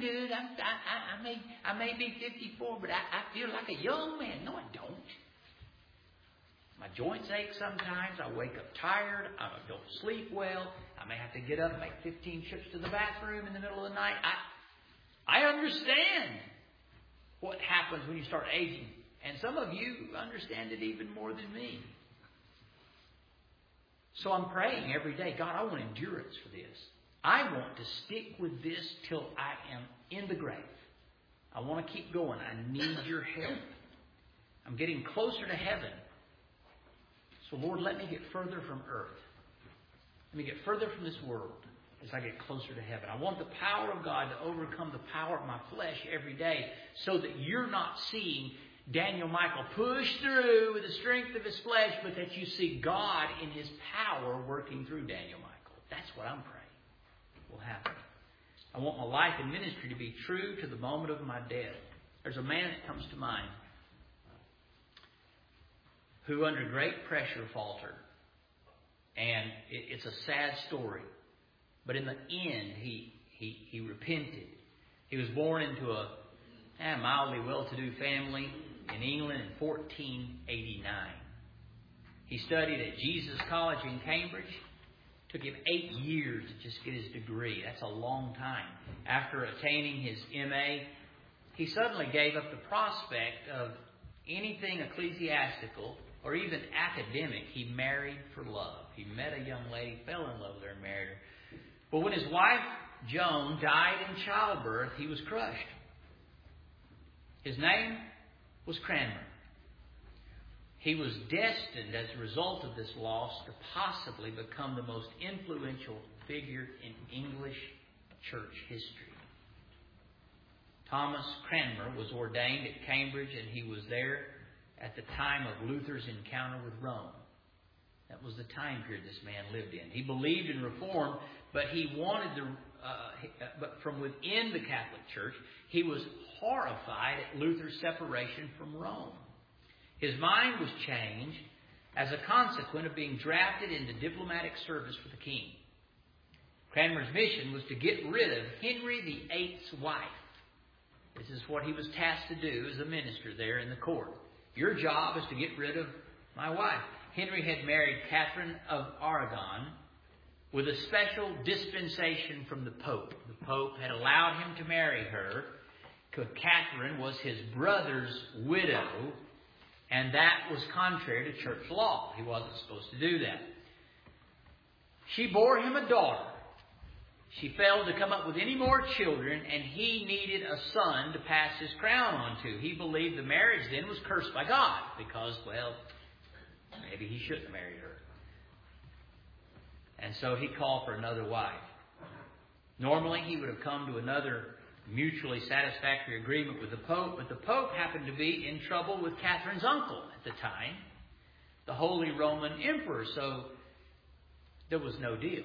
S4: I may be 54, but I feel like a young man. No, I don't. My joints ache sometimes. I wake up tired. I don't sleep well. I may have to get up and make 15 trips to the bathroom in the middle of the night. I understand what happens when you start aging. And some of you understand it even more than me. So I'm praying every day, God, I want endurance for this. I want to stick with this till I am in the grave. I want to keep going. I need your help. I'm getting closer to heaven. So Lord, let me get further from earth. Let me get further from this world as I get closer to heaven. I want the power of God to overcome the power of my flesh every day, so that you're not seeing Daniel Michael push through with the strength of his flesh, but that you see God in his power working through Daniel Michael. That's what I'm praying will happen. I want my life and ministry to be true to the moment of my death. There's a man that comes to mind who under great pressure faltered. And it's a sad story. But in the end, he repented. He was born into a mildly well-to-do family in England in 1489. He studied at Jesus College in Cambridge. It took him 8 years to just get his degree. That's a long time. After attaining his MA, he suddenly gave up the prospect of anything ecclesiastical or even academic. He married for love. He met a young lady, fell in love with her, and married her. But when his wife, Joan, died in childbirth, he was crushed. His name was Cranmer. He was destined, as a result of this loss, to possibly become the most influential figure in English church history. Thomas Cranmer was ordained at Cambridge, and he was there at the time of Luther's encounter with Rome. That was the time period this man lived in. He believed in reform, but he wanted but from within the Catholic Church, he was horrified at Luther's separation from Rome. His mind was changed as a consequence of being drafted into diplomatic service for the king. Cranmer's mission was to get rid of Henry VIII's wife. This is what he was tasked to do as a minister there in the court. Your job is to get rid of my wife. Henry had married Catherine of Aragon with a special dispensation from the Pope. The Pope had allowed him to marry her because Catherine was his brother's widow, and that was contrary to church law. He wasn't supposed to do that. She bore him a daughter. She failed to come up with any more children, and he needed a son to pass his crown on to. He believed the marriage then was cursed by God because, well, maybe he shouldn't have married her. And so he called for another wife. Normally, he would have come to another mutually satisfactory agreement with the Pope, but the Pope happened to be in trouble with Catherine's uncle at the time, the Holy Roman Emperor, so there was no deal.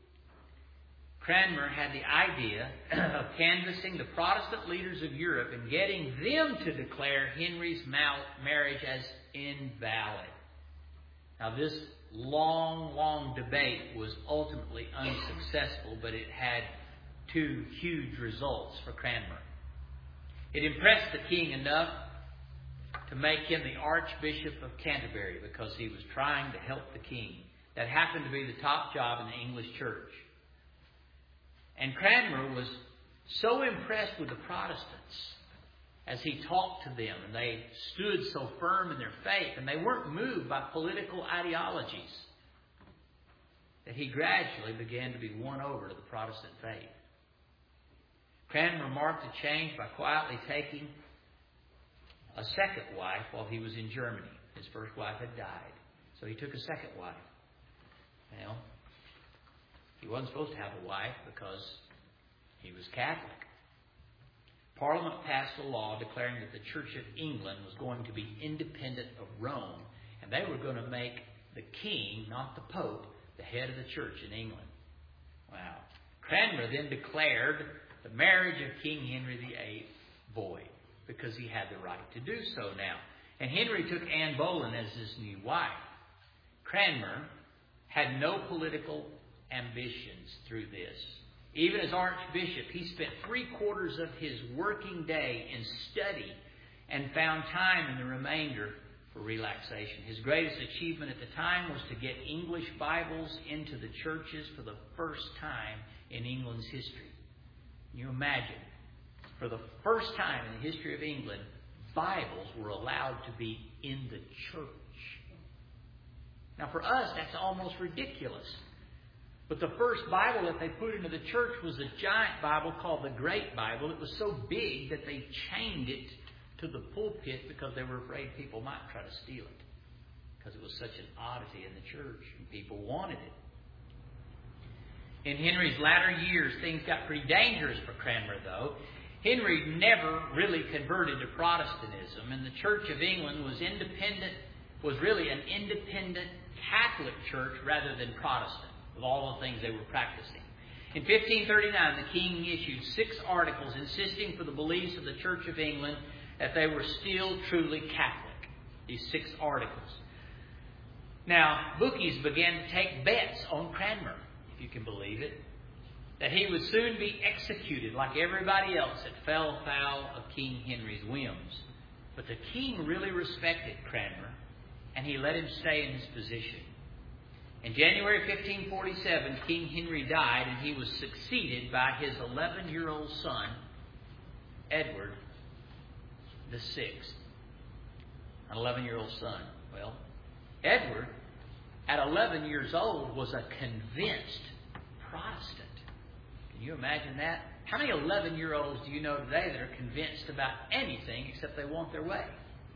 S4: Cranmer had the idea of canvassing the Protestant leaders of Europe and getting them to declare Henry's marriage as invalid. Now, this long debate was ultimately unsuccessful, but it had two huge results for Cranmer. It impressed the king enough to make him the Archbishop of Canterbury because he was trying to help the king. That happened to be the top job in the English church. And Cranmer was so impressed with the Protestants as he talked to them, and they stood so firm in their faith, and they weren't moved by political ideologies, that he gradually began to be won over to the Protestant faith. Cranmer marked the change by quietly taking a second wife while he was in Germany. His first wife had died, so he took a second wife. Well, he wasn't supposed to have a wife because he was Catholic. Parliament passed a law declaring that the Church of England was going to be independent of Rome, and they were going to make the king, not the Pope, the head of the church in England. Wow. Cranmer then declared the marriage of King Henry VIII void because he had the right to do so now. And Henry took Anne Boleyn as his new wife. Cranmer had no political ambitions through this. Even as Archbishop, he spent 3/4 of his working day in study and found time in the remainder for relaxation. His greatest achievement at the time was to get English Bibles into the churches for the first time in England's history. Can you imagine? For the first time in the history of England, Bibles were allowed to be in the church. Now for us, that's almost ridiculous. But the first Bible that they put into the church was a giant Bible called the Great Bible. It was so big that they chained it to the pulpit because they were afraid people might try to steal it. Because it was such an oddity in the church and people wanted it. In Henry's latter years, things got pretty dangerous for Cranmer, though. Henry never really converted to Protestantism, and the Church of England was really an independent Catholic church rather than Protestant, with all the things they were practicing. In 1539, the king issued 6 articles insisting for the beliefs of the Church of England that they were still truly Catholic. These 6 articles. Now, bookies began to take bets on Cranmer, if you can believe it, that he would soon be executed like everybody else that fell foul of King Henry's whims. But the king really respected Cranmer, and he let him stay in his position. In January 1547, King Henry died, and he was succeeded by his 11-year-old son, Edward VI. An 11-year-old son. Well, Edward, at 11 years old, was a convinced Protestant. Can you imagine that? How many 11-year-olds do you know today that are convinced about anything except they want their way?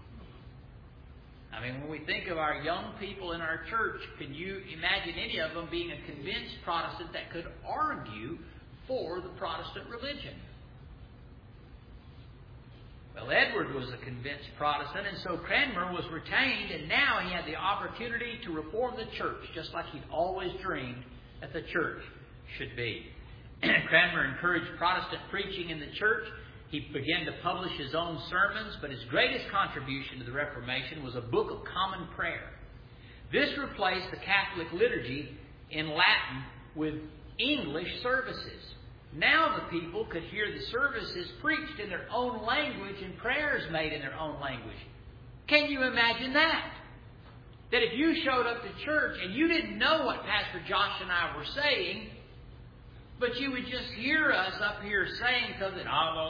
S4: I mean, when we think of our young people in our church, can you imagine any of them being a convinced Protestant that could argue for the Protestant religion? Well, Edward was a convinced Protestant, and so Cranmer was retained, and now he had the opportunity to reform the church, just like he'd always dreamed that the church should be. Cranmer encouraged Protestant preaching in the church. He began to publish his own sermons, but his greatest contribution to the Reformation was a book of common prayer. This replaced the Catholic liturgy in Latin with English services. Now the people could hear the services preached in their own language and prayers made in their own language. Can you imagine that? That if you showed up to church and you didn't know what Pastor Josh and I were saying, but you would just hear us up here saying something,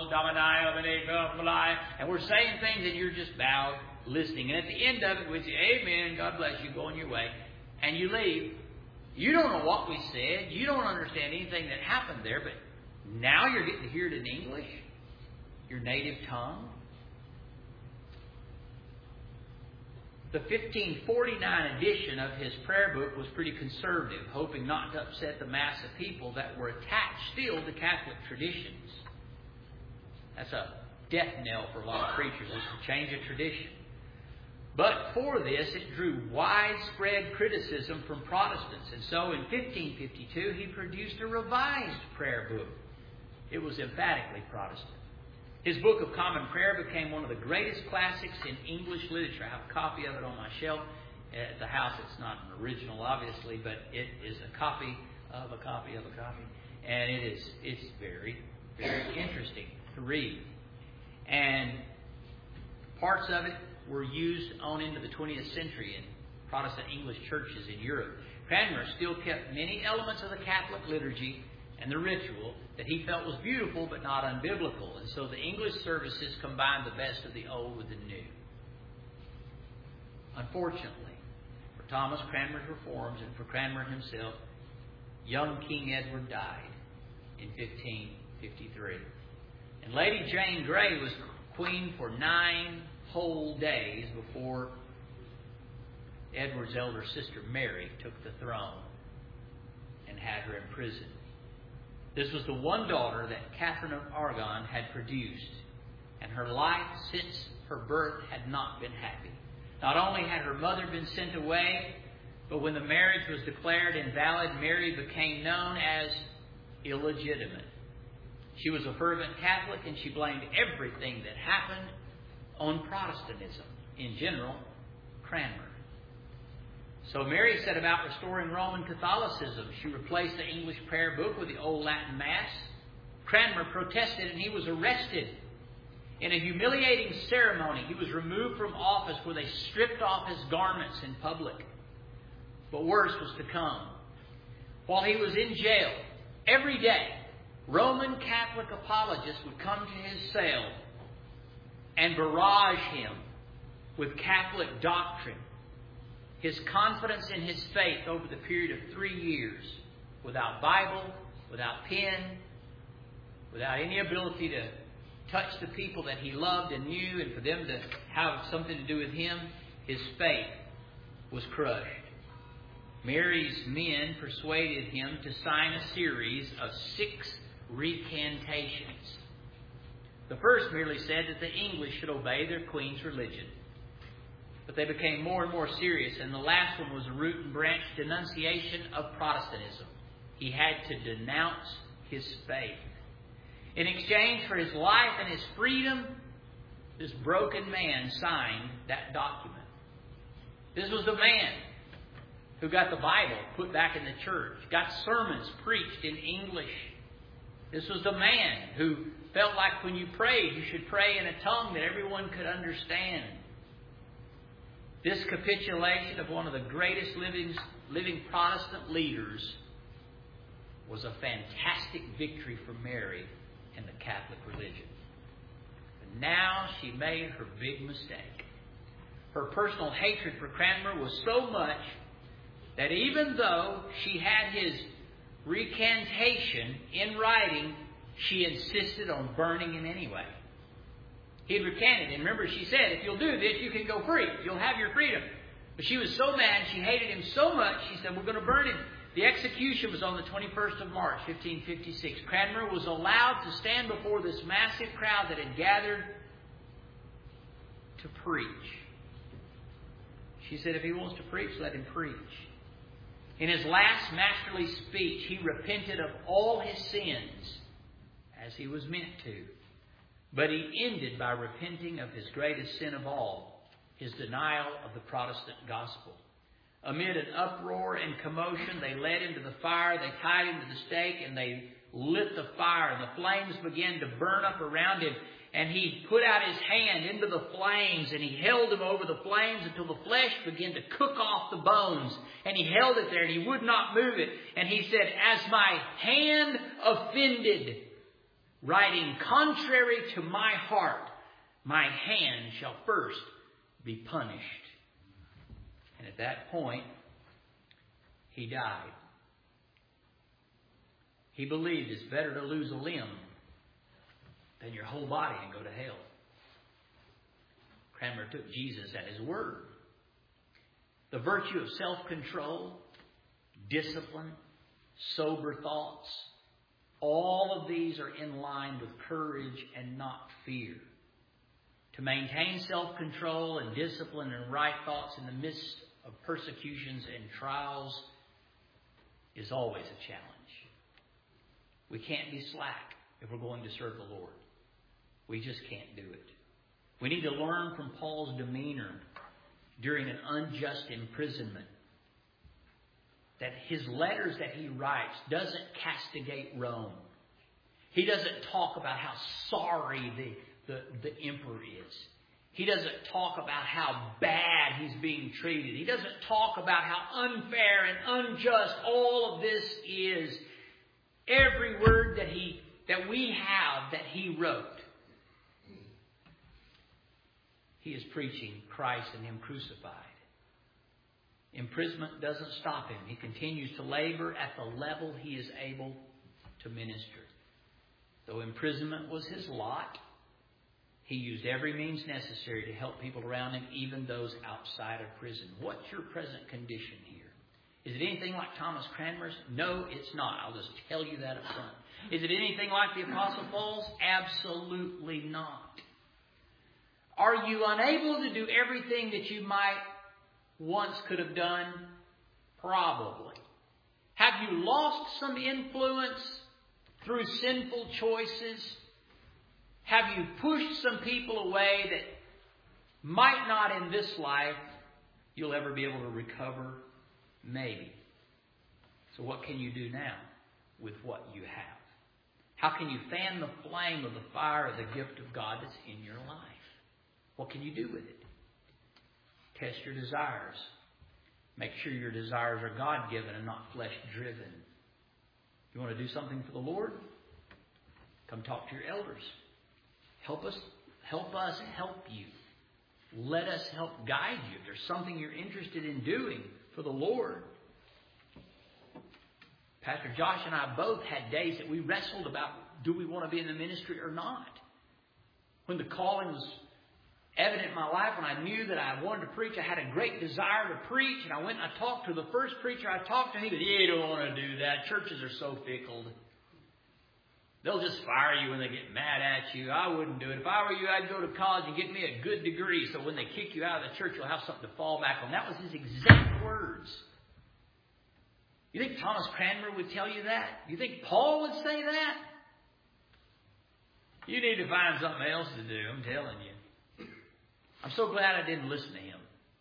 S4: and we're saying things and you're just bowed, listening. And at the end of it, we'd say, amen, God bless you, go on your way. And you leave. You don't know what we said. You don't understand anything that happened there, but now you're getting to hear it in English, your native tongue. The 1549 edition of his prayer book was pretty conservative, hoping not to upset the mass of people that were attached still to Catholic traditions. That's a death knell for a lot of preachers, is to change a tradition. But for this, it drew widespread criticism from Protestants. And so in 1552, he produced a revised prayer book. It was emphatically Protestant. His Book of Common Prayer became one of the greatest classics in English literature. I have a copy of it on my shelf at the house. It's not an original, obviously, but it is a copy of a copy of a copy. And it's very, very interesting to read. And parts of it were used on into the 20th century in Protestant English churches in Europe. Cranmer still kept many elements of the Catholic liturgy and the ritual that he felt was beautiful but not unbiblical. And so the English services combined the best of the old with the new. Unfortunately, for Thomas Cranmer's reforms and for Cranmer himself, young King Edward died in 1553. And Lady Jane Grey was queen for 9 whole days before Edward's elder sister Mary took the throne and had her imprisoned. This was the one daughter that Catherine of Aragon had produced, and her life since her birth had not been happy. Not only had her mother been sent away, but when the marriage was declared invalid, Mary became known as illegitimate. She was a fervent Catholic, and she blamed everything that happened on Protestantism, in general, Cranmer. So Mary set about restoring Roman Catholicism. She replaced the English prayer book with the old Latin Mass. Cranmer protested and he was arrested. In a humiliating ceremony, he was removed from office where they stripped off his garments in public. But worse was to come. While he was in jail, every day, Roman Catholic apologists would come to his cell and barrage him with Catholic doctrine. His confidence in his faith over the period of 3 years, without Bible, without pen, without any ability to touch the people that he loved and knew and for them to have something to do with him, his faith was crushed. Mary's men persuaded him to sign a series of 6 recantations. The first merely said that the English should obey their queen's religion. But they became more and more serious, and the last one was a root and branch denunciation of Protestantism. He had to denounce his faith. In exchange for his life and his freedom, this broken man signed that document. This was the man who got the Bible put back in the church, got sermons preached in English. This was the man who felt like when you prayed, you should pray in a tongue that everyone could understand. This capitulation of one of the greatest living Protestant leaders was a fantastic victory for Mary and the Catholic religion. But now she made her big mistake. Her personal hatred for Cranmer was so much that even though she had his recantation in writing, she insisted on burning him anyway. He'd recanted. And remember, she said, if you'll do this, you can go free. You'll have your freedom. But she was so mad, she hated him so much, she said, we're going to burn him. The execution was on the 21st of March, 1556. Cranmer was allowed to stand before this massive crowd that had gathered to preach. She said, if he wants to preach, let him preach. In his last masterly speech, he repented of all his sins, as he was meant to. But he ended by repenting of his greatest sin of all, his denial of the Protestant gospel. Amid an uproar and commotion, they led him to the fire, they tied him to the stake, and they lit the fire, and the flames began to burn up around him. And he put out his hand into the flames, and he held him over the flames until the flesh began to cook off the bones. And he held it there, and he would not move it. And he said, as my hand offended, writing contrary to my heart, my hand shall first be punished. And at that point, he died. He believed it's better to lose a limb than your whole body and go to hell. Cranmer took Jesus at his word. The virtue of self-control, discipline, sober thoughts, all of these are in line with courage and not fear. To maintain self-control and discipline and right thoughts in the midst of persecutions and trials is always a challenge. We can't be slack if we're going to serve the Lord. We just can't do it. We need to learn from Paul's demeanor during an unjust imprisonment that his letters that he writes doesn't castigate Rome. He doesn't talk about how sorry the emperor is. He doesn't talk about how bad he's being treated. He doesn't talk about how unfair and unjust all of this is. Every word that we have that he wrote, he is preaching Christ and him crucified. Imprisonment doesn't stop him. He continues to labor at the level he is able to minister. Though imprisonment was his lot, he used every means necessary to help people around him, even those outside of prison. What's your present condition here? Is it anything like Thomas Cranmer's? No, it's not. I'll just tell you that up front. Is it anything like the Apostle Paul's? Absolutely not. Are you unable to do everything that you might once could have done? Probably. Have you lost some influence through sinful choices? Have you pushed some people away that might not in this life you'll ever be able to recover? Maybe. So what can you do now with what you have? How can you fan the flame of the fire of the gift of God that's in your life? What can you do with it? Test your desires. Make sure your desires are God-given and not flesh-driven. You want to do something for the Lord? Come talk to your elders. Help us help you. Let us help guide you. If there's something you're interested in doing for the Lord. Pastor Josh and I both had days that we wrestled about, do we want to be in the ministry or not? When the calling was evident in my life, when I knew that I wanted to preach, I had a great desire to preach, and I went and I talked to the first preacher I talked to. He said, you don't want to do that. Churches are so fickle. They'll just fire you when they get mad at you. I wouldn't do it. If I were you, I'd go to college and get me a good degree so when they kick you out of the church, you'll have something to fall back on. That was his exact words. You think Thomas Cranmer would tell you that? You think Paul would say that? You need to find something else to do, I'm telling you. I'm so glad I didn't listen to him.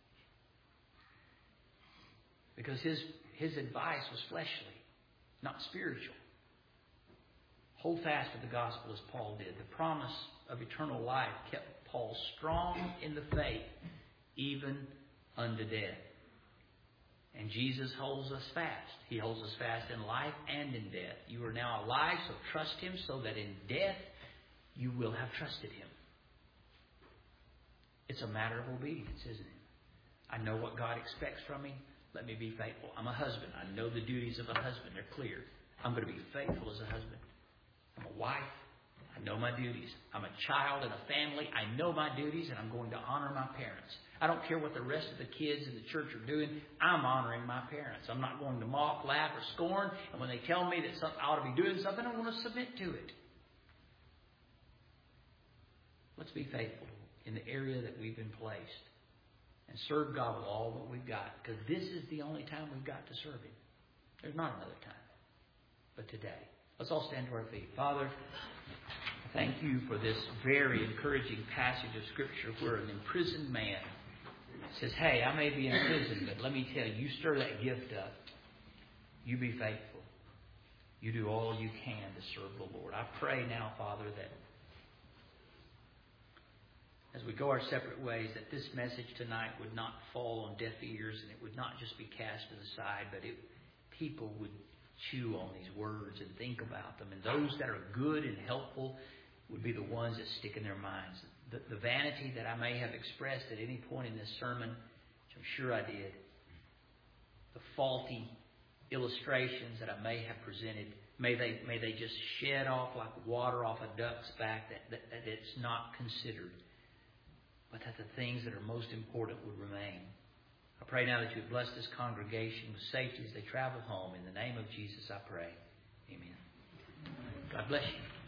S4: Because his advice was fleshly, not spiritual. Hold fast to the gospel as Paul did. The promise of eternal life kept Paul strong in the faith, even unto death. And Jesus holds us fast. He holds us fast in life and in death. You are now alive, so trust him, so that in death you will have trusted him. It's a matter of obedience, isn't it? I know what God expects from me. Let me be faithful. I'm a husband. I know the duties of a husband. They're clear. I'm going to be faithful as a husband. I'm a wife. I know my duties. I'm a child in a family. I know my duties, and I'm going to honor my parents. I don't care what the rest of the kids in the church are doing. I'm honoring my parents. I'm not going to mock, laugh, or scorn. And when they tell me that I ought to be doing something, I want to submit to it. Let's be faithful in the area that we've been placed and serve God with all that we've got, because this is the only time we've got to serve Him. There's not another time but today. Let's all stand to our feet. Father, thank You for this very encouraging passage of Scripture where an imprisoned man says, hey, I may be in prison, but let me tell you, you stir that gift up. You be faithful. You do all you can to serve the Lord. I pray now, Father, that as we go our separate ways, that this message tonight would not fall on deaf ears and it would not just be cast to the side, but people would chew on these words and think about them. And those that are good and helpful would be the ones that stick in their minds. The vanity that I may have expressed at any point in this sermon, which I'm sure I did, the faulty illustrations that I may have presented, may they just shed off like water off a duck's back, that it's not considered, but that the things that are most important would remain. I pray now that You would bless this congregation with safety as they travel home. In the name of Jesus I pray. Amen. God bless you.